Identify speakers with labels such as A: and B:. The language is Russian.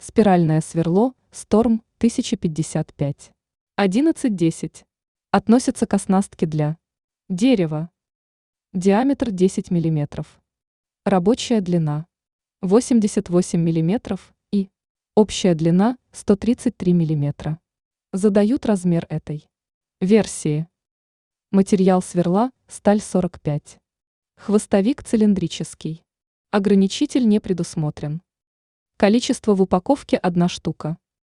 A: Спиральное сверло Storm 1055. 1110. Относится к оснастке для дерева. Диаметр 10 мм. Рабочая длина 88 мм и общая длина 133 мм. Задают размер этой версии. Материал сверла – сталь 45. Хвостовик цилиндрический. Ограничитель не предусмотрен. Количество в упаковке 1 штука.